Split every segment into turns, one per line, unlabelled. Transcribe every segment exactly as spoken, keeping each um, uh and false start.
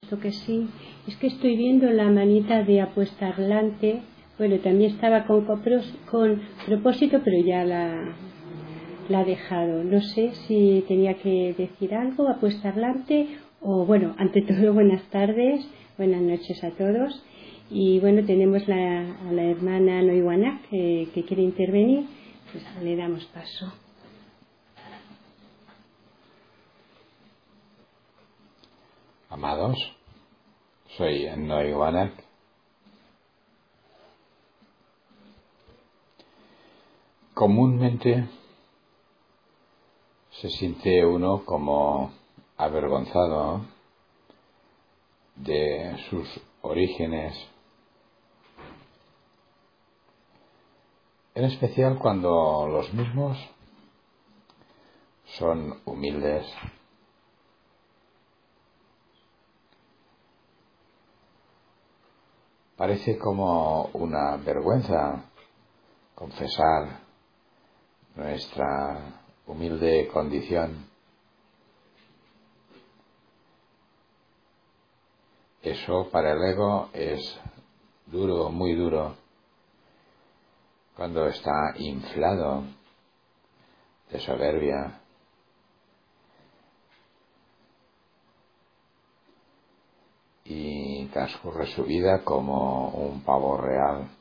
supuesto que sí. Es que estoy viendo la manita de apuesta Atlante. Bueno, también estaba con, copros, con propósito, pero ya la, la ha dejado. No sé si tenía que decir algo, apuesta Atlante, o bueno, ante todo, buenas tardes, buenas noches a todos. Y bueno, tenemos la, a la hermana Noiwana que, que quiere intervenir, pues le damos paso.
Amados, soy Noiwana. Comúnmente se siente uno como avergonzado de sus orígenes, en especial cuando los mismos son humildes. Parece como una vergüenza confesar nuestra humilde condición. Eso para el ego es duro, muy duro, cuando está inflado de soberbia. Y transcurre su vida como un pavo real.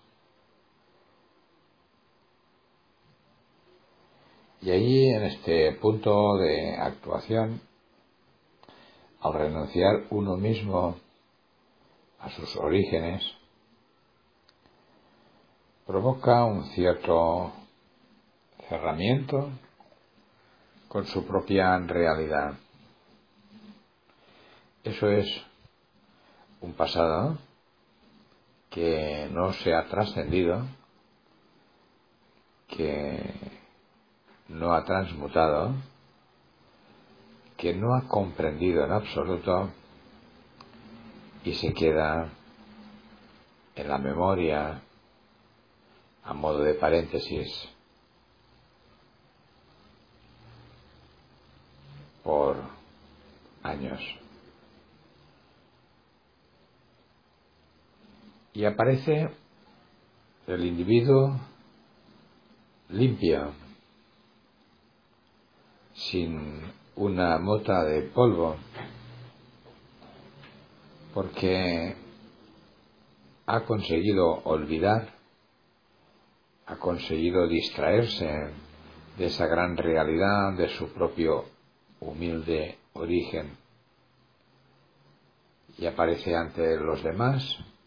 Y allí, en este punto de actuación, al renunciar uno mismo a sus orígenes, provoca un cierto cerramiento con su propia realidad. Eso es un pasado que no se ha trascendido, que no ha transmutado, que no ha comprendido en absoluto y se queda en la memoria a modo de paréntesis por años. Y aparece el individuo limpio, sin una mota de polvo, porque ha conseguido olvidar, ha conseguido distraerse de esa gran realidad de su propio humilde origen, y aparece ante los demás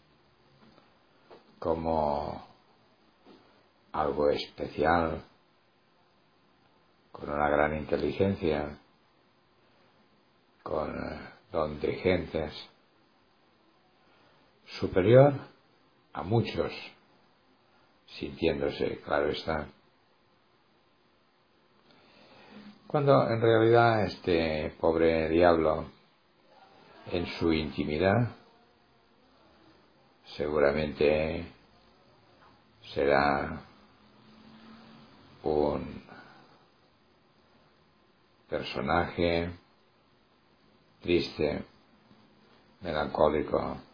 como algo especial, con una gran inteligencia, con don de gentes, superior a muchos, sintiéndose, claro está. Cuando en realidad este pobre diablo, en su intimidad, seguramente será un personaje triste, melancólico,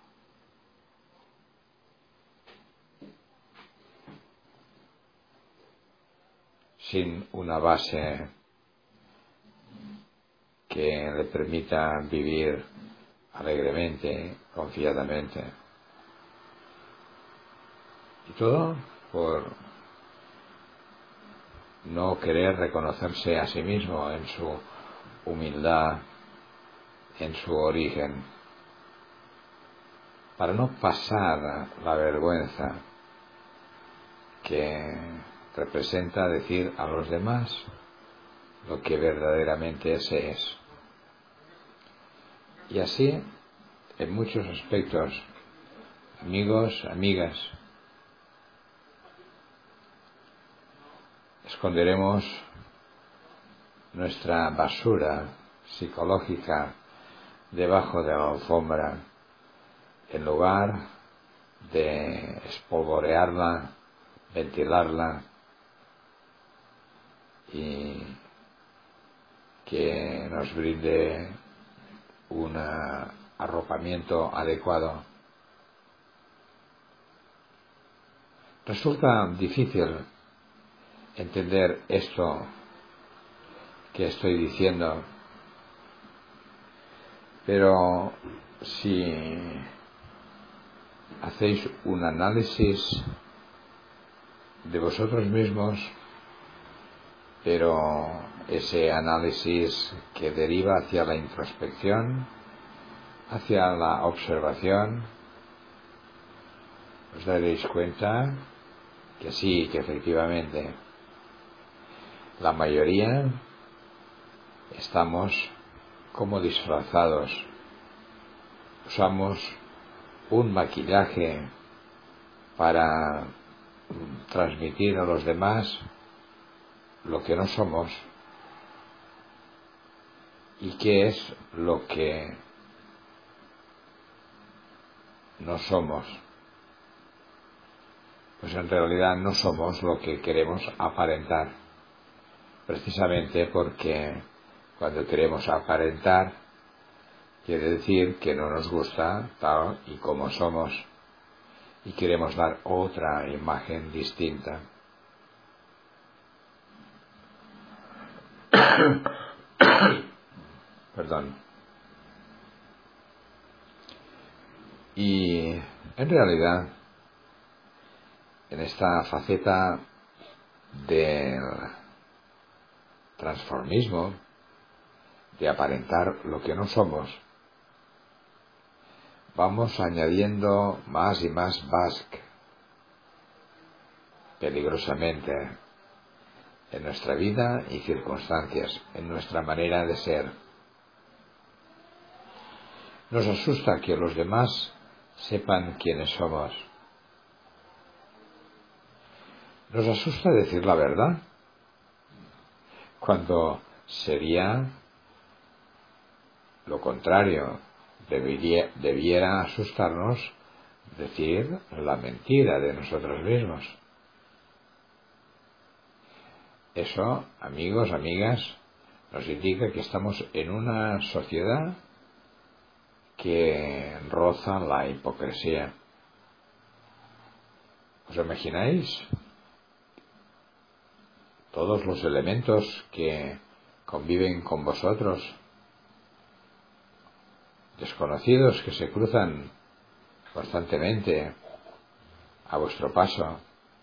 sin una base que le permita vivir alegremente, confiadamente. Y todo por no querer reconocerse a sí mismo en su humildad, en su origen, para no pasar la vergüenza que representa decir a los demás lo que verdaderamente se es. Y así, en muchos aspectos, amigos, amigas, esconderemos nuestra basura psicológica debajo de la alfombra, en lugar de espolvorearla, ventilarla y que nos brinde una arropamiento adecuado. Resulta difícil entender esto que estoy diciendo, pero si hacéis un análisis de vosotros mismos, pero ese análisis que deriva hacia la introspección, hacia la observación, os daréis cuenta que sí, que efectivamente la mayoría estamos como disfrazados, usamos un maquillaje para transmitir a los demás lo que no somos. ¿Y qué es lo que no somos? Pues en realidad no somos lo que queremos aparentar, precisamente porque cuando queremos aparentar quiere decir que no nos gusta tal y como somos y queremos dar otra imagen distinta. Perdón. Y en realidad, en esta faceta del transformismo, de aparentar lo que no somos, vamos añadiendo más y más Bask, peligrosamente, en nuestra vida y circunstancias, en nuestra manera de ser. Nos asusta que los demás sepan quiénes somos. Nos asusta decir la verdad, cuando sería lo contrario. Debería, debiera asustarnos decir la mentira de nosotros mismos. Eso, amigos, amigas, nos indica que estamos en una sociedad que roza la hipocresía. ¿Os imagináis todos los elementos que conviven con vosotros, desconocidos que se cruzan constantemente a vuestro paso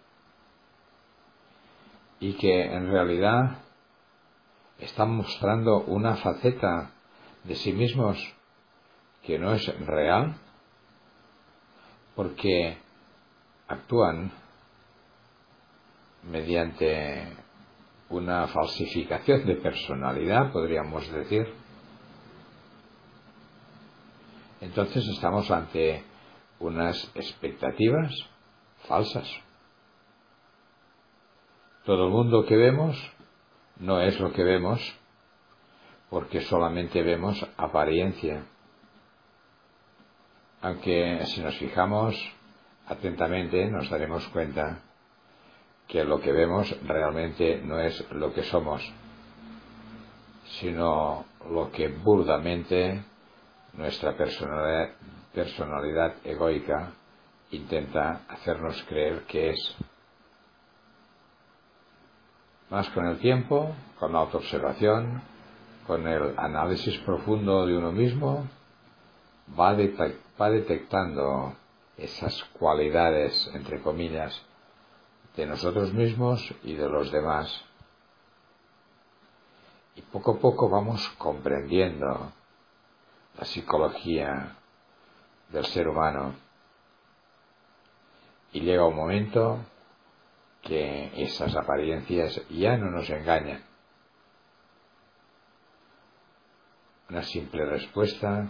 y que en realidad están mostrando una faceta de sí mismos que no es real, porque actúan mediante una falsificación de personalidad, podríamos decir? Entonces estamos ante unas expectativas falsas. Todo el mundo que vemos no es lo que vemos, porque solamente vemos apariencia. Aunque si nos fijamos atentamente nos daremos cuenta que lo que vemos realmente no es lo que somos, sino lo que burdamente nuestra personalidad, personalidad egoica intenta hacernos creer que es. Más con el tiempo, con la autoobservación, con el análisis profundo de uno mismo, va, detect- va detectando esas cualidades, entre comillas, de nosotros mismos y de los demás. Y poco a poco vamos comprendiendo la psicología del ser humano. Y llega un momento que esas apariencias ya no nos engañan. Una simple respuesta,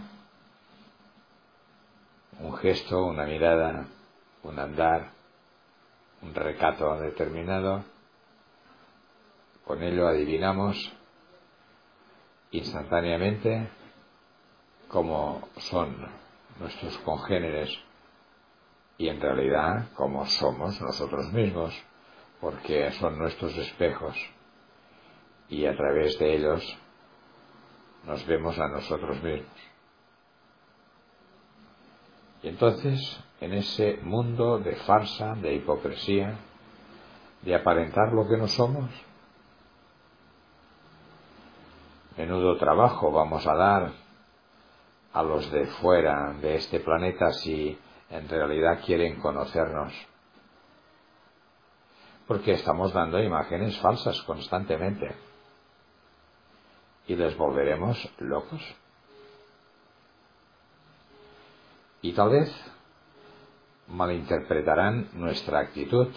un gesto, una mirada, un andar, un recato determinado, con ello adivinamos instantáneamente cómo son nuestros congéneres y en realidad cómo somos nosotros mismos, porque son nuestros espejos y a través de ellos nos vemos a nosotros mismos. Y entonces, en ese mundo de farsa, de hipocresía, de aparentar lo que no somos, menudo trabajo vamos a dar a los de fuera de este planeta si en realidad quieren conocernos. Porque estamos dando imágenes falsas constantemente. Y les volveremos locos. Y tal vez malinterpretarán nuestra actitud.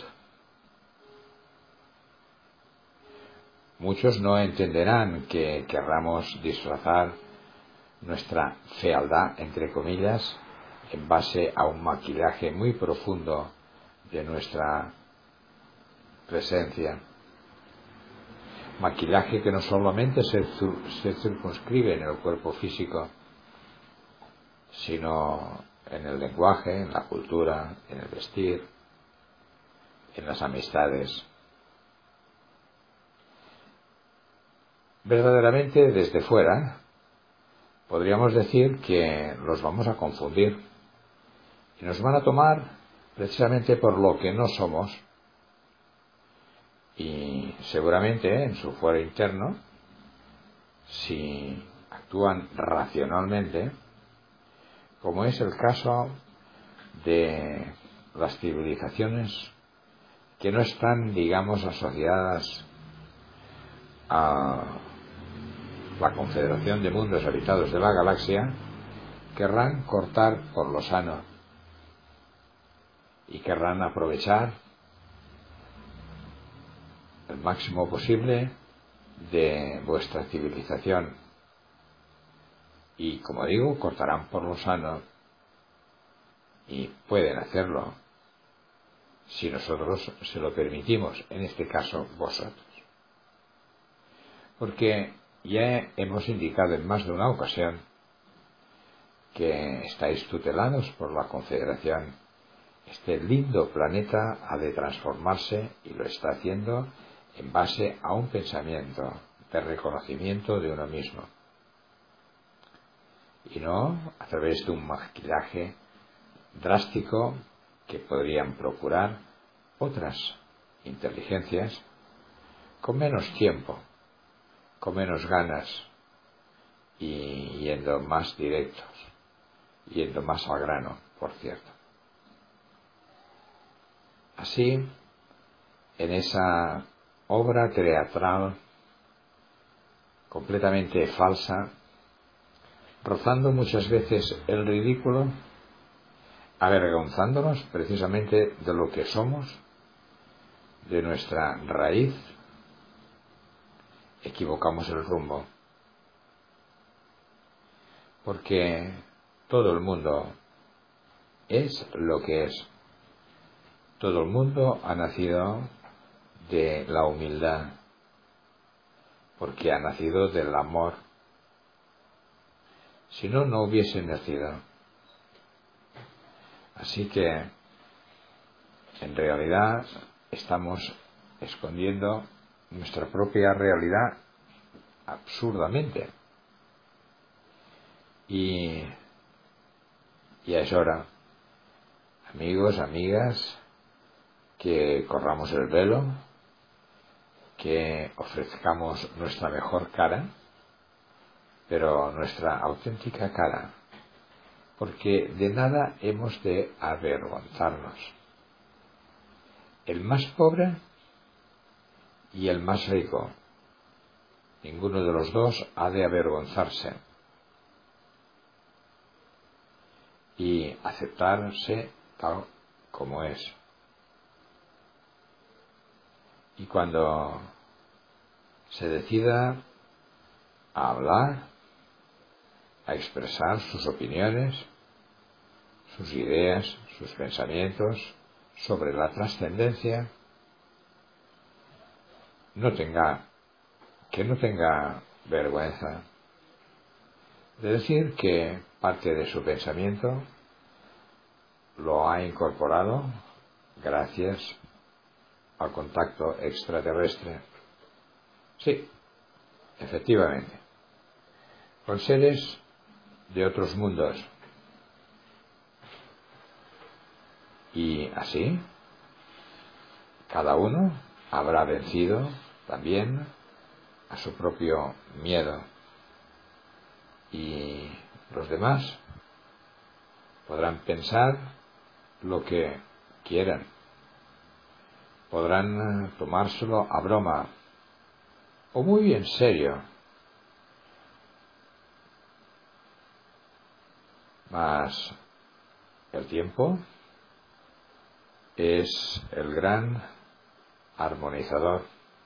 Muchos no entenderán que querramos disfrazar nuestra fealdad, entre comillas, en base a un maquillaje muy profundo de nuestra presencia. Maquillaje que no solamente se, se circunscribe en el cuerpo físico, sino en el lenguaje, en la cultura, en el vestir, en las amistades. Verdaderamente, desde fuera, podríamos decir que los vamos a confundir y nos van a tomar precisamente por lo que no somos, y seguramente en su fuero interno, si actúan racionalmente, como es el caso de las civilizaciones que no están, digamos, asociadas a la Confederación de Mundos Habitados de la Galaxia, querrán cortar por lo sano y querrán aprovechar el máximo posible de vuestra civilización. Y, como digo, cortarán por lo sano, y pueden hacerlo si nosotros se lo permitimos, en este caso vosotros. Porque ya hemos indicado en más de una ocasión que estáis tutelados por la Confederación. Este lindo planeta ha de transformarse, y lo está haciendo en base a un pensamiento de reconocimiento de uno mismo, y no a través de un maquillaje drástico que podrían procurar otras inteligencias con menos tiempo, con menos ganas, y yendo más directos, yendo más al grano, por cierto. Así, en esa obra teatral completamente falsa, rozando muchas veces el ridículo, avergonzándonos precisamente de lo que somos, de nuestra raíz, equivocamos el rumbo. Porque todo el mundo es lo que es. Todo el mundo ha nacido de la humildad, porque ha nacido del amor. Si no, no hubiese nacido. Así que, en realidad, estamos escondiendo nuestra propia realidad absurdamente. Y ya es hora, amigos, amigas, que corramos el velo, que ofrezcamos nuestra mejor cara, pero nuestra auténtica cara, porque de nada hemos de avergonzarnos. El más pobre y el más rico, ninguno de los dos ha de avergonzarse y aceptarse tal como es. Y cuando se decida a hablar, a expresar sus opiniones, sus ideas, sus pensamientos sobre la trascendencia, no tenga, que no tenga vergüenza de decir que parte de su pensamiento lo ha incorporado gracias al contacto extraterrestre. Sí, efectivamente, con seres de otros mundos, Y así, cada uno habrá vencido también a su propio miedo. Y los demás podrán pensar lo que quieran. Podrán tomárselo a broma o muy en serio. Mas el tiempo es el gran armonizador.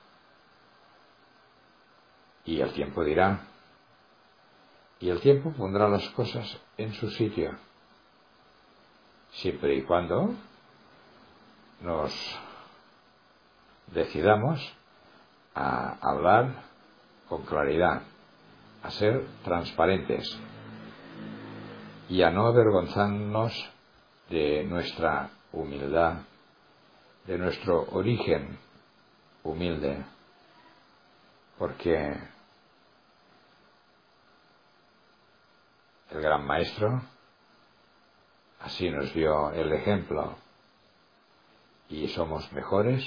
Y el tiempo dirá, y el tiempo pondrá las cosas en su sitio, siempre y cuando nos decidamos a hablar con claridad, a ser transparentes y a no avergonzarnos de nuestra humildad, de nuestro origen humilde, porque el gran maestro así nos dio el ejemplo. ¿Y somos mejores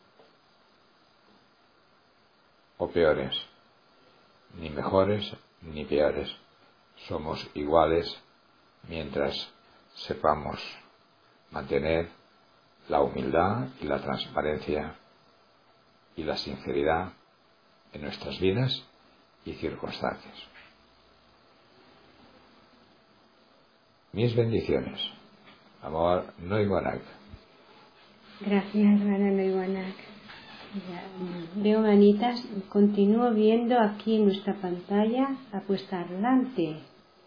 o peores? Ni mejores ni peores. Somos iguales mientras sepamos mantener la humildad y la transparencia y la sinceridad en nuestras vidas y circunstancias. Mis bendiciones. Amor Noiguanac.
Gracias, hermana Noiguanac. Veo manitas, continúo viendo aquí en nuestra pantalla apuesta Arlante,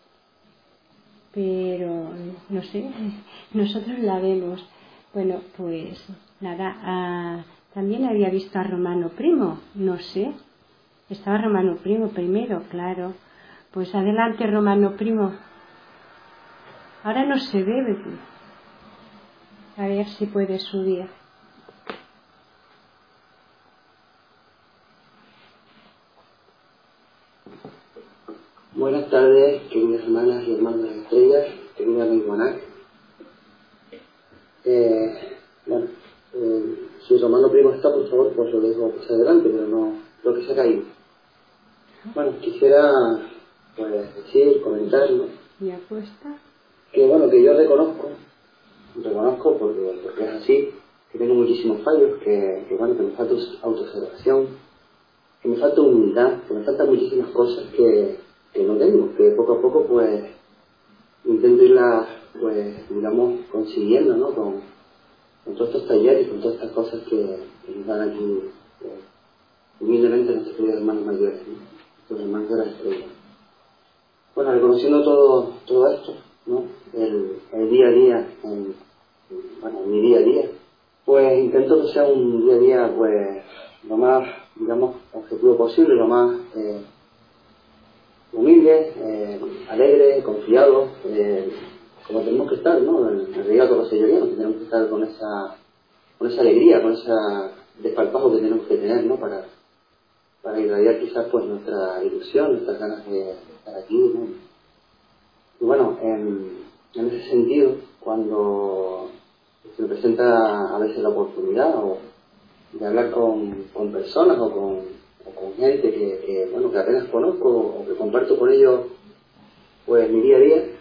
pero no sé, nosotros la vemos. Bueno, pues nada, a, también había visto a Romano Primo, no sé, estaba Romano Primo primero, claro. Pues adelante, Romano Primo. Ahora no se ve, a ver si puede subir.
Buenas tardes, queridas hermanas y hermanos de las estrellas, querida Noiguanac. Eh, bueno, eh, si Romano Primo está, por favor, pues lo dejo pasar adelante, pero no creo que se ha caído. Bueno, quisiera pues decir, comentar, ¿no?
¿Y apuesta?
Que bueno, que yo reconozco, reconozco porque, porque es así, que tengo muchísimos fallos, que, que bueno, que me falta autoobservación, que me falta humildad, que me faltan muchísimas cosas que, que no tengo, que poco a poco pues intento irlas, pues digamos, consiguiendo, ¿no? Con, con todos estos talleres, con todas estas cosas que, que nos dan aquí pues, humildemente nuestros queridos hermanos mayores, ¿no? Nuestros hermanos de la estrella. Bueno, reconociendo todo, todo esto, ¿no? El, el día a día, el, bueno, mi día a día, pues intento que sea un día a día, pues, lo más, digamos, objetivo posible, lo más eh, humilde, eh, alegre, confiado, eh, como tenemos que estar, ¿no? En realidad todos los señorianos, que tenemos que estar con esa, con esa alegría, con ese desparpajo que tenemos que tener, ¿no? Para, para irradiar quizás pues nuestra ilusión, nuestras ganas de, de estar aquí, ¿no? Y bueno, en, en ese sentido, cuando se me presenta a veces la oportunidad o de hablar con, con personas o con, o con gente que, que, bueno, que apenas conozco o que comparto con ellos pues mi día a día,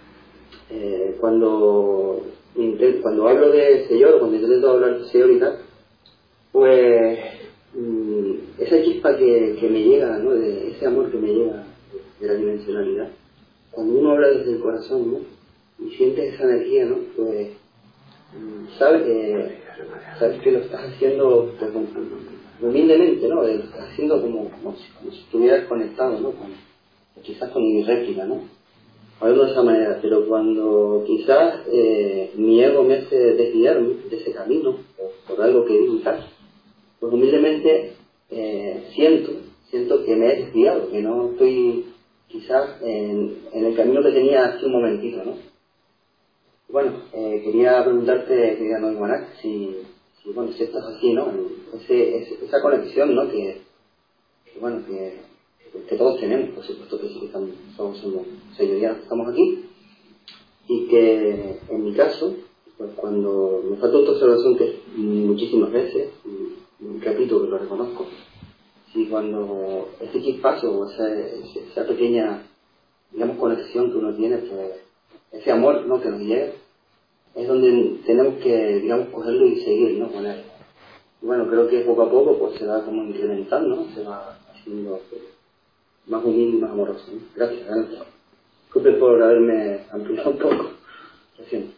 eh, cuando, intento, cuando hablo de Señor o cuando intento hablar de Señor y tal, pues mmm, esa chispa que, que me llega, ¿no? De ese amor que me llega de la dimensionalidad, cuando uno habla desde el corazón, ¿no? Y sientes esa energía, ¿no? Pues sabes que, sabes que lo estás haciendo pues, humildemente, ¿no? Lo estás haciendo como, como, si, como si estuvieras conectado, ¿no? Con, quizás con mi réplica, ¿no? Hablando de esa manera, pero cuando quizás eh, mi ego me hace desviarme de ese camino, por, por algo que digo y tal, pues humildemente eh, siento, siento que me he desviado, que no estoy quizás en, en el camino que tenía hace un momentito, ¿no? Bueno, eh, quería preguntarte, querida Noiguanac, si, si, bueno, si esto es así, ¿no? Ese, ese, esa conexión, ¿no? Que, que bueno, que, que todos tenemos, por supuesto que sí que estamos, somos, somos señorianos que estamos aquí, y que en mi caso, pues cuando me falta otra observación que es muchísimas veces, y repito que lo reconozco, y cuando ese chispazo o esa, esa pequeña, digamos, conexión que uno tiene, pues, ese amor, ¿no?, que nos llega, es donde tenemos que, digamos, cogerlo y seguir, ¿no?, con él. Y bueno, creo que poco a poco pues se va como incrementando, ¿no?, se va haciendo pues, más humilde y más amoroso, ¿no? Gracias, gracias. Disculpen por haberme ampliado un poco. Lo siento.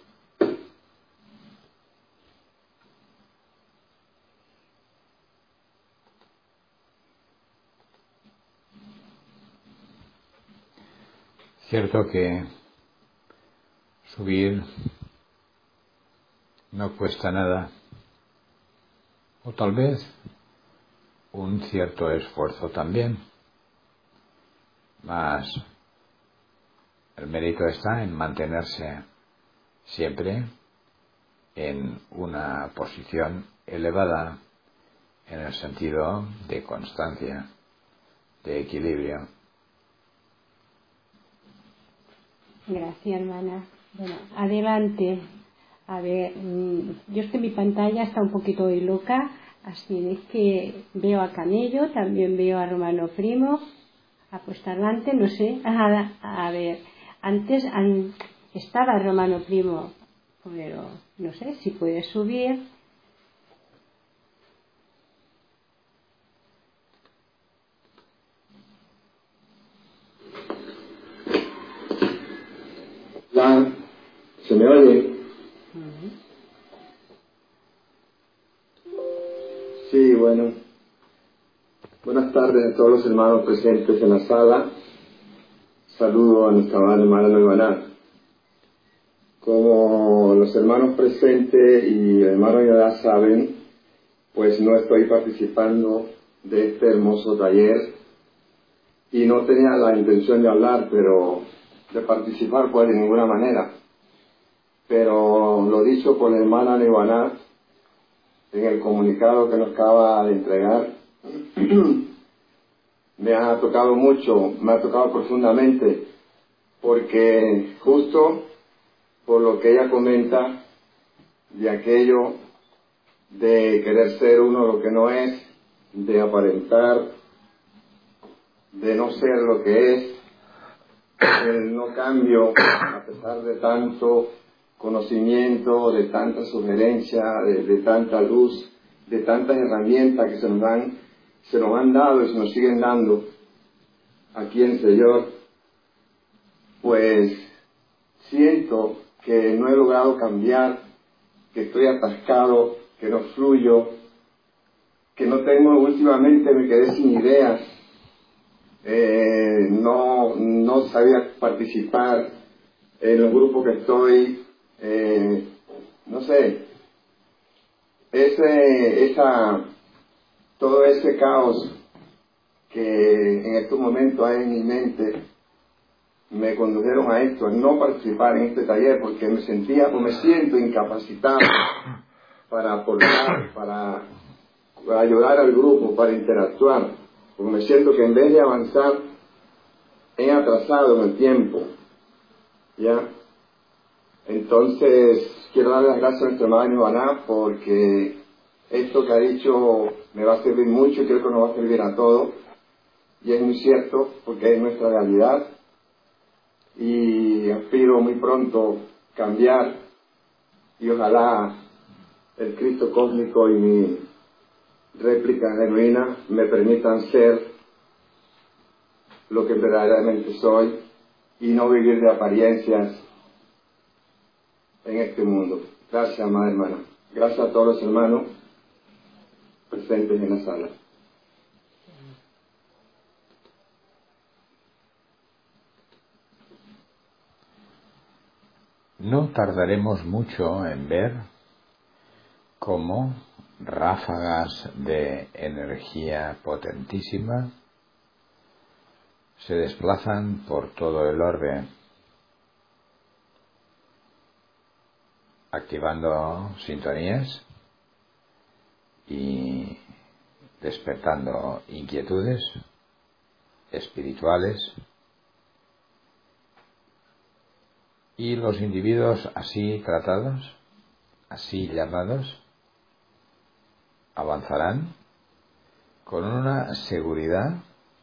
Cierto que subir no cuesta nada, o tal vez un cierto esfuerzo también, mas el mérito está en mantenerse siempre en una posición elevada en el sentido de constancia, de equilibrio.
Gracias, hermana. Bueno, adelante. A ver, yo es que mi pantalla está un poquito hoy loca, así es que veo a Camello, también veo a Romano Primo, a Puestalante, no sé. A, a ver, antes an, estaba Romano Primo, pero no sé si puede subir.
La, ¿se me oye?
Uh-huh.
Sí, bueno. Buenas tardes a todos los hermanos presentes en la sala. Saludo a nuestra madre hermana Noivana. Como los hermanos presentes y el hermano ya saben, pues no estoy participando de este hermoso taller y no tenía la intención de hablar, pero de participar pues de ninguna manera. Pero lo dicho por la hermana Noivana en el comunicado que nos acaba de entregar, me ha tocado mucho, me ha tocado profundamente, porque justo por lo que ella comenta de aquello de querer ser uno lo que no es, de aparentar, de no ser lo que es, el no cambio a pesar de tanto conocimiento, de tanta sugerencia, de, de tanta luz, de tantas herramientas que se nos dan, se nos han dado y se nos siguen dando aquí en Señor, pues siento que no he logrado cambiar, que estoy atascado, que no fluyo, que no tengo, últimamente me quedé sin ideas, eh, no, no sabía participar en los grupos que estoy, eh, no sé, ese, esa, todo ese caos que en estos momentos hay en mi mente me condujeron a esto, a no participar en este taller porque me sentía o me siento incapacitado para aportar, para, para ayudar al grupo, para interactuar, porque me siento que en vez de avanzar he atrasado en el tiempo, ¿ya? Entonces quiero darle las gracias a nuestra madre Noivana porque esto que ha dicho me va a servir mucho y creo que nos va a servir a todos, y es muy cierto porque es nuestra realidad y aspiro muy pronto cambiar y ojalá el Cristo cósmico y mi réplica genuina me permitan ser lo que verdaderamente soy y no vivir de apariencias en este mundo. Gracias, amada hermana. Gracias a todos los hermanos presentes en la sala.
No tardaremos mucho en ver cómo ráfagas de energía potentísima se desplazan por todo el orbe, activando sintonías y despertando inquietudes espirituales, y los individuos así tratados así llamados avanzarán con una seguridad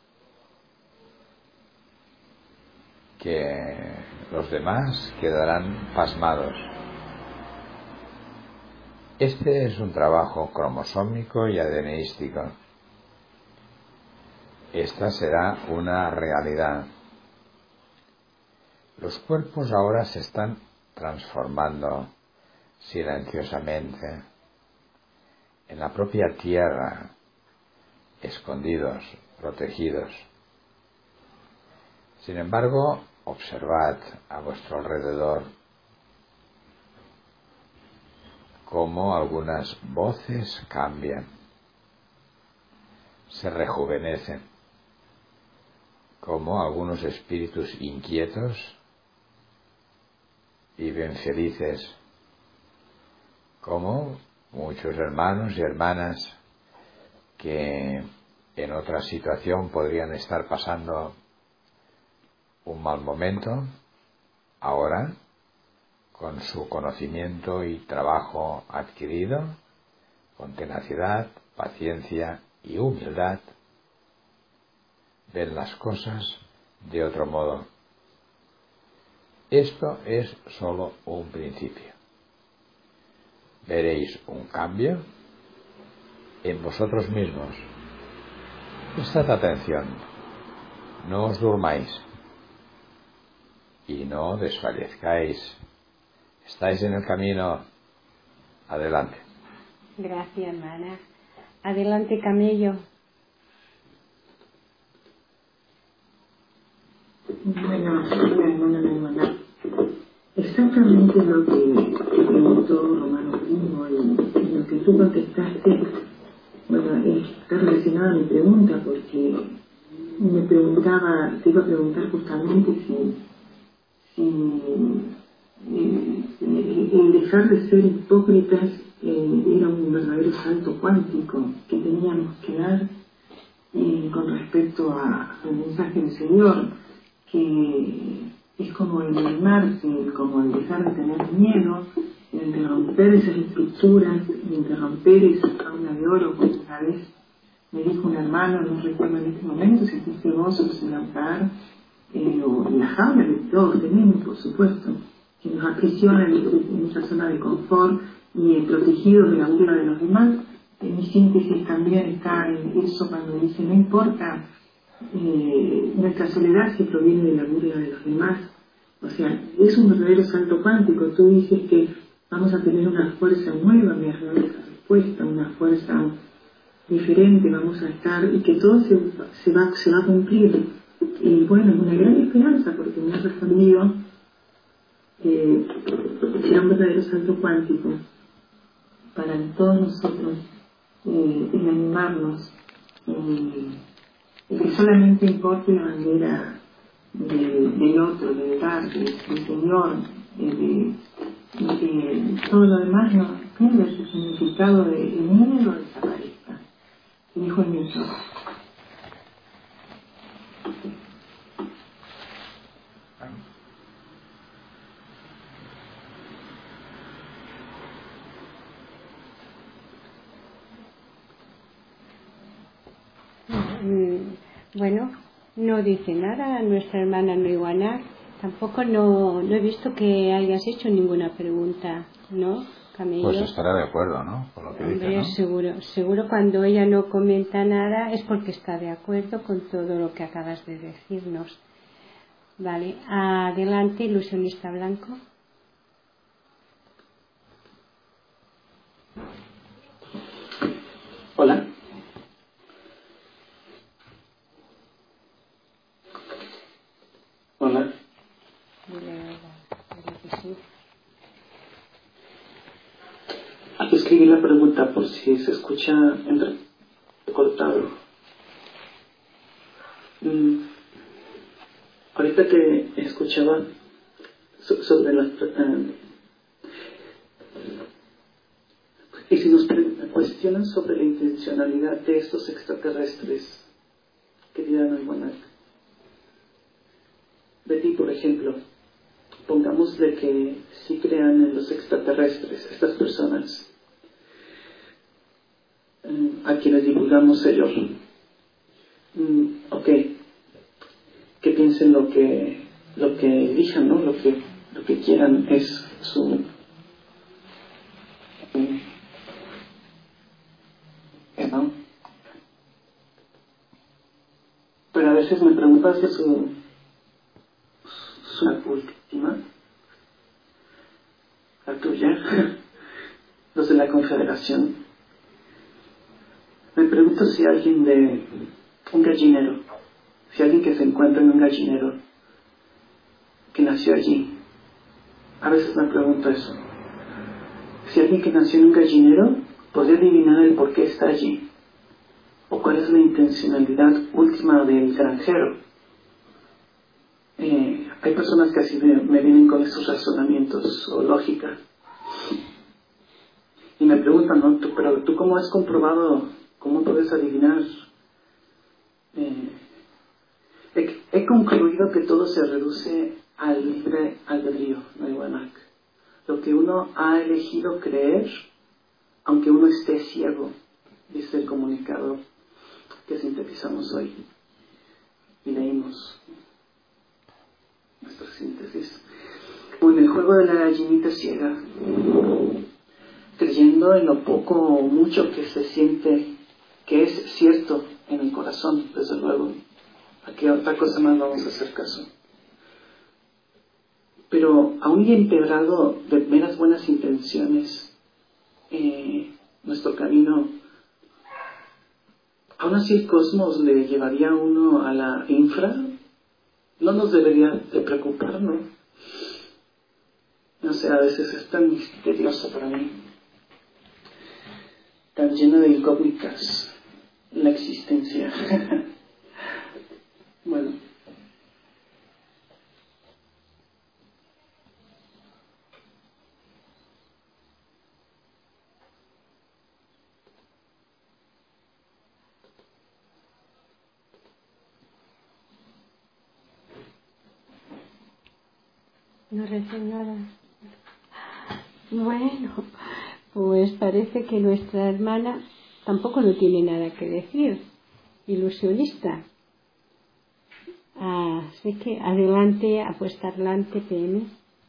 que los demás quedarán pasmados. Este es un trabajo cromosómico y adeneístico. Esta será una realidad. Los cuerpos ahora se están transformando silenciosamente en la propia tierra, escondidos, protegidos. Sin embargo, observad a vuestro alrededor cómo algunas voces cambian, se rejuvenecen, cómo algunos espíritus inquietos viven felices, cómo muchos hermanos y hermanas que en otra situación podrían estar pasando un mal momento, ahora, con su conocimiento y trabajo adquirido, con tenacidad, paciencia y humildad, ven las cosas de otro modo. Esto es solo un principio. Veréis un cambio en vosotros mismos. Prestad atención, no os durmáis y no desfallezcáis. Estáis en el camino. Adelante.
Gracias, hermana. Adelante, camello.
Bueno, hermana, hermana, exactamente lo que preguntó Romano Primo y lo que tú contestaste, bueno, está relacionado a mi pregunta porque me preguntaba, te iba a preguntar justamente si, si eh, el dejar de ser hipócritas eh, era un verdadero salto cuántico que teníamos que dar eh, con respecto a, al mensaje del Señor, que es como el animarse, como el dejar de tener miedo, el de romper esas estructuras, y el de romper esa jaula de oro, como una vez me dijo un hermano, no recuerdo en este momento si fuiste vos o si Lautaro, eh, o la jaula que todos tenemos, por supuesto, que nos aprisiona en nuestra zona de confort y protegidos de la burla de los demás. En mi síntesis también está en eso cuando dice, no importa eh, nuestra soledad si proviene de la burla de los demás. O sea, es un verdadero salto cuántico. Tú dices que vamos a tener una fuerza nueva, me has dado esa respuesta, una fuerza diferente, vamos a estar, y que todo se, se, va, se va a cumplir. Y bueno, es una gran esperanza porque me has respondido que será un verdadero salto cuántico para todos nosotros, eh, el animarnos, eh, el que solamente importe la bandera de, del otro, del dar, del, del Señor, de, de, de que todo lo demás no pierda su significado de miedo o desaparezca. Dijo el nieto.
Bueno, no dice nada nuestra hermana Noiwanak. Tampoco no, no he visto que hayas hecho ninguna pregunta, ¿no, Camello?
Pues estará de acuerdo, ¿no? Con lo que
Hombre,
dice, ¿no?
seguro, seguro cuando ella no comenta nada es porque está de acuerdo con todo lo que acabas de decirnos. Vale, adelante, ilusionista blanco.
Hola. Hola.
Dile, dile que sí.
Aquí escribí la pregunta por si se escucha entre cortado. Mm. Ahorita que escuchaba so, sobre las uh, y si nos cuestionan sobre la intencionalidad de estos extraterrestres, querida Noiwanak, Betty, por ejemplo, pongámosle que sí crean en los extraterrestres, extraterrestres, estas personas eh, a quienes divulgamos ellos. Mm, ok, que piensen lo que lo que elijan, ¿no? Lo que lo que quieran es su eh, ¿no? Pero a veces me pregunto si su su última, la tuya, los de la Confederación. Me pregunto si alguien de un gallinero, si alguien que se encuentra en un gallinero, que nació allí, a veces me pregunto eso. Si alguien que nació en un gallinero podría adivinar el por qué está allí, o cuál es la intencionalidad última del granjero. Eh, hay personas que así me, me vienen con esos razonamientos o lógica y me preguntan, ¿no? ¿Tú, pero tú cómo has comprobado, cómo puedes adivinar? Eh, he, he concluido que todo se reduce al libre albedrío, no hay Wanak. Lo que uno ha elegido creer, aunque uno esté ciego, dice el comunicado que sintetizamos hoy y leímos nuestra síntesis. O en el juego de la gallinita ciega, creyendo en lo poco o mucho que se siente que es cierto en el corazón, desde luego. ¿A qué otra cosa más vamos a hacer caso? Pero aún y empedrado de meras buenas intenciones, eh, nuestro camino, aún así el cosmos le llevaría a uno a la infra. No nos debería de preocupar, ¿no? No sé, a veces es tan misterioso para mí, tan lleno de incógnitas la existencia. Bueno.
No recen nada. Bueno, pues parece que nuestra hermana tampoco no tiene nada que decir. Ilusionista. Así que adelante, apuesta adelante, P M.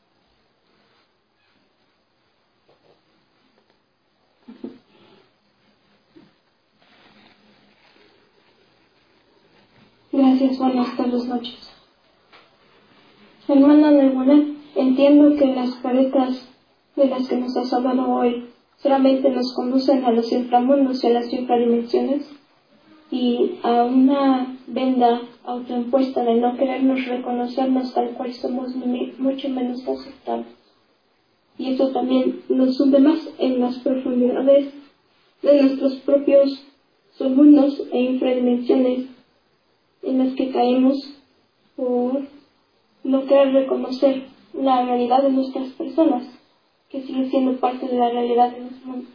Gracias, buenas tardes, noches. Hermana Nermona, entiendo que las caretas de las que nos has hablado hoy solamente nos conducen a los inframundos y a las infradimensiones y a una venda autoimpuesta de no querernos reconocernos tal cual somos mucho menos aceptables. Y eso también nos hunde más en las profundidades de nuestros propios submundos e infradimensiones en las que caemos por no querer reconocer la realidad de nuestras personas, que sigue siendo parte de la realidad de nuestro mundo.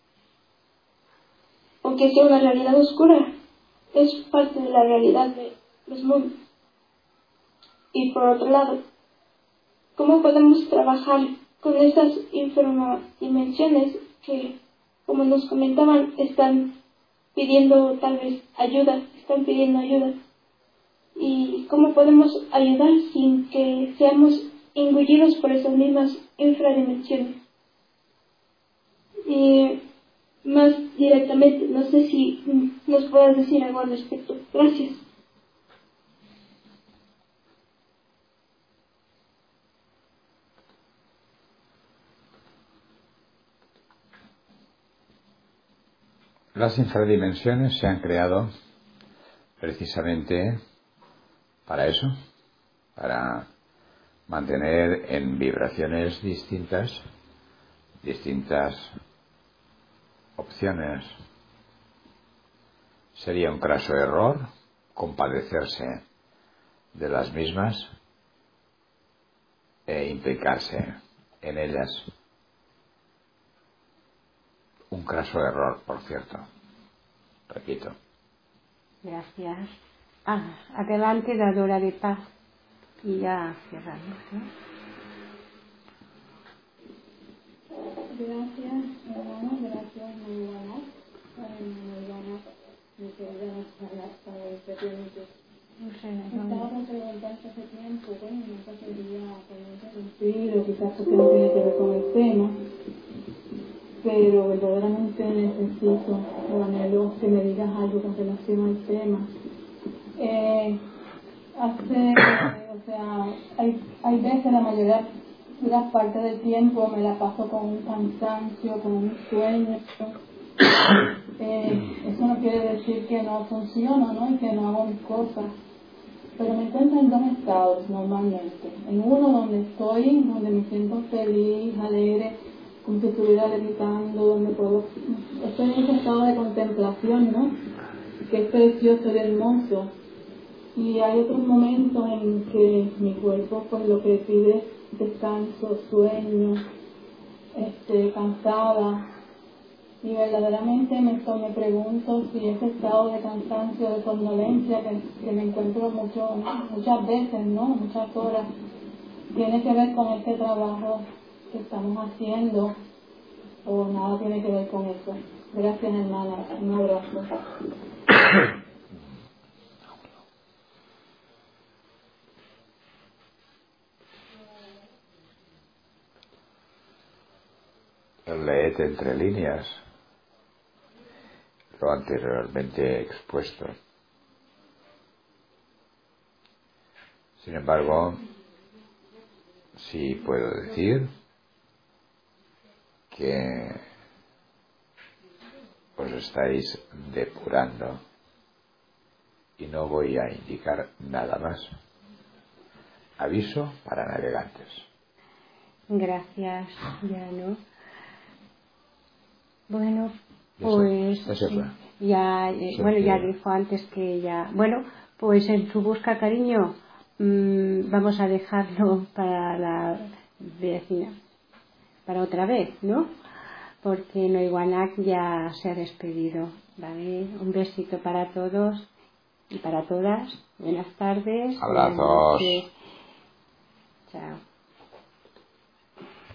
Aunque sea una realidad oscura, es parte de la realidad de los mundos. Y por otro lado, ¿cómo podemos trabajar con esas infradimensiones que, como nos comentaban, están pidiendo tal vez ayuda, están pidiendo ayuda? ¿Y cómo podemos ayudar sin que seamos engullidos por esas mismas infradimensiones? Y más directamente, no sé si nos puedas decir algo al respecto. Gracias.
Las infradimensiones se han creado precisamente para eso, para mantener en vibraciones distintas, distintas opciones. Sería un craso error compadecerse de las mismas e implicarse en ellas. Un craso error, por cierto. Repito.
Gracias. Ah, adelante, dadora de paz. Y ya cerramos, ¿eh?
Gracias, hermano, gracias, muy buenas. Muy buenas, mi querida Nazaret, para este tiempo. Estaba por preguntarte hace tiempo, bueno, no sé si quería interrumpir o quizás porque no tiene que ver con el tema, pero verdaderamente necesito o anhelo que me digas algo con relación al tema. Eh, hace, o sea, hay, hay veces, la mayoría de las partes del tiempo me la paso con un cansancio, con un sueño. Eh, eso no quiere decir que no funciono, ¿no? Y que no hago mis cosas. Pero me encuentro en dos estados normalmente. En uno donde estoy, donde me siento feliz, alegre, como si estuviera levitando, donde puedo... Estoy en ese estado de contemplación, ¿no? Que es precioso y hermoso. Y hay otros momentos en que mi cuerpo pues lo que pide es descanso, sueño, este, cansada. Y verdaderamente me, me pregunto si ese estado de cansancio, de somnolencia que, que me encuentro mucho, muchas veces, ¿no? Muchas horas, tiene que ver con este trabajo que estamos haciendo o nada tiene que ver con eso. Gracias, hermana. Un abrazo.
Leed entre líneas lo anteriormente expuesto. Sin embargo, sí puedo decir que os estáis depurando y no voy a indicar nada más. Aviso para navegantes.
Gracias, ya no. Bueno, pues
ya, se,
ya, eh, bueno, ya dijo antes que ya, bueno, pues en su busca, cariño, mmm, vamos a dejarlo para la vecina, para otra vez, ¿no? Porque Noiwanak ya se ha despedido, ¿vale? Un besito para todos y para todas. Buenas tardes.
Abrazos.
Buenas noches. Chao.